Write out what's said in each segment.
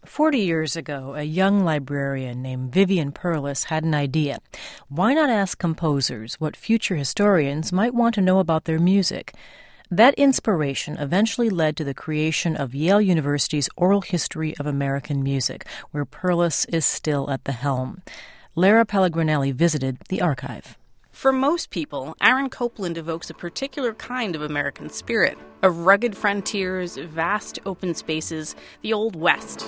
40 years ago, a young librarian named Vivian Perlis had an idea. Why not ask composers what future historians might want to know about their music? That inspiration eventually led to the creation of Yale University's Oral History of American Music, where Perlis is still at the helm. Lara Pellegrinelli visited the archive. For most people, Aaron Copland evokes a particular kind of American spirit, of rugged frontiers, vast open spaces, the Old West.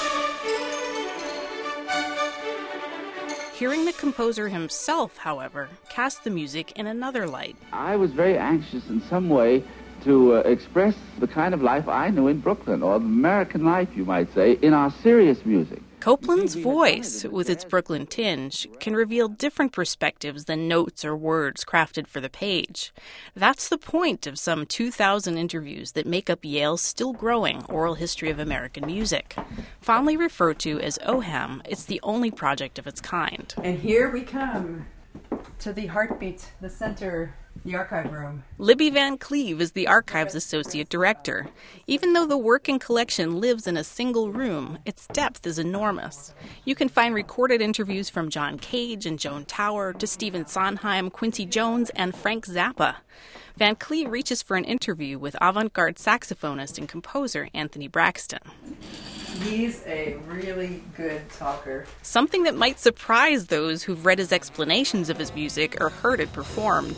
Hearing the composer himself, however, cast the music in another light. I was very anxious in some way to express the kind of life I knew in Brooklyn, or American life, you might say, in our serious music. Copland's voice, with its Brooklyn tinge, can reveal different perspectives than notes or words crafted for the page. That's the point of some 2,000 interviews that make up Yale's still-growing Oral History of American Music. Fondly referred to as OHAM, it's the only project of its kind. And here we come to the heartbeat, the center, the archive room. Libby Van Cleve is the archive's associate director. Even though the working collection lives in a single room, its depth is enormous. You can find recorded interviews from John Cage and Joan Tower to Stephen Sondheim, Quincy Jones, and Frank Zappa. Van Cleve reaches for an interview with avant-garde saxophonist and composer Anthony Braxton. He's a really good talker. Something that might surprise those who've read his explanations of his music or heard it performed.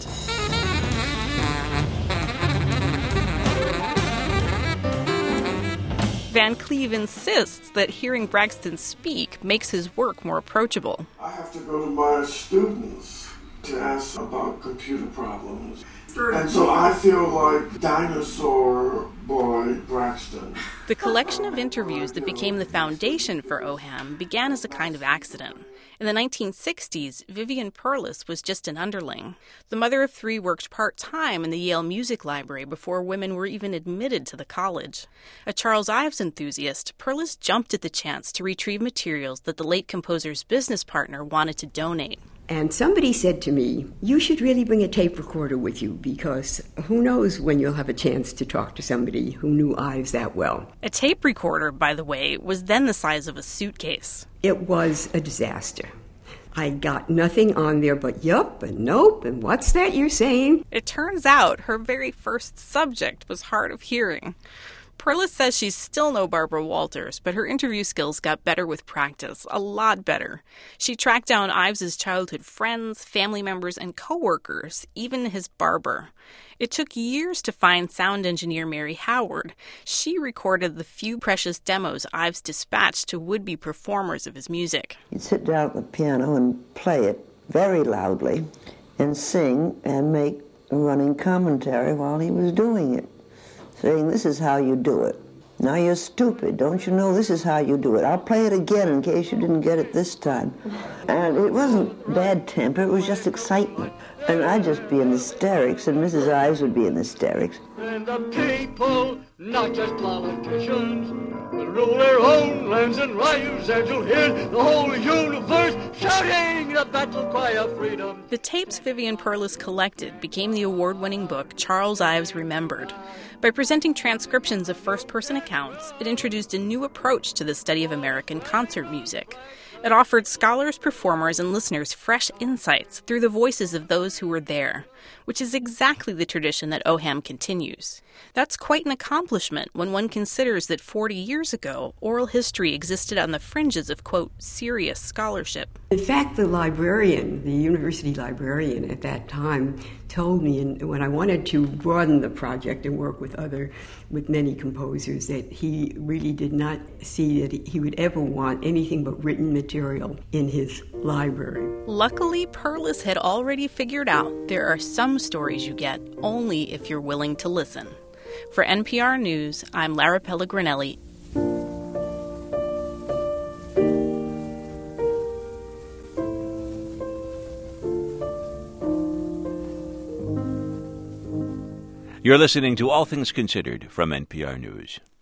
Van Cleve insists that hearing Braxton speak makes his work more approachable. I have to go to my students to ask about computer problems. And so I feel like Dinosaur Boy Braxton. The collection of interviews that became the foundation for OHAM began as a kind of accident. In the 1960s, Vivian Perlis was just an underling. The mother of three worked part-time in the Yale Music Library before women were even admitted to the college. A Charles Ives enthusiast, Perlis jumped at the chance to retrieve materials that the late composer's business partner wanted to donate. And somebody said to me, you should really bring a tape recorder with you because who knows when you'll have a chance to talk to somebody who knew Ives that well. A tape recorder, by the way, was then the size of a suitcase. It was a disaster. I got nothing on there but yup and nope and what's that you're saying? It turns out her very first subject was hard of hearing. Perlis says she's still no Barbara Walters, but her interview skills got better with practice, a lot better. She tracked down Ives's childhood friends, family members, and co-workers, even his barber. It took years to find sound engineer Mary Howard. She recorded the few precious demos Ives dispatched to would-be performers of his music. He'd sit down at the piano and play it very loudly and sing and make a running commentary while he was doing it, saying, this is how you do it. Now you're stupid, don't you know this is how you do it? I'll play it again in case you didn't get it this time. And it wasn't bad temper, it was just excitement. And I'd just be in hysterics, and Mrs. Ives would be in hysterics. And the people, not just politicians, will rule their own lands and riots, and you'll hear the whole universe shouting the battle cry of freedom. The tapes Vivian Perlis collected became the award-winning book Charles Ives Remembered. By presenting transcriptions of first-person accounts, it introduced a new approach to the study of American concert music. It offered scholars, performers, and listeners fresh insights through the voices of those who were there, which is exactly the tradition that OHAM continues. That's quite an accomplishment when one considers that 40 years ago, oral history existed on the fringes of, quote, serious scholarship. In fact, the librarian, the university librarian at that time, told me, and when I wanted to broaden the project and work with many composers, that he really did not see that he would ever want anything but written material in his library. Luckily, Perlis had already figured out there are some stories you get only if you're willing to listen. For NPR News, I'm Lara Pellegrinelli. You're listening to All Things Considered from NPR News.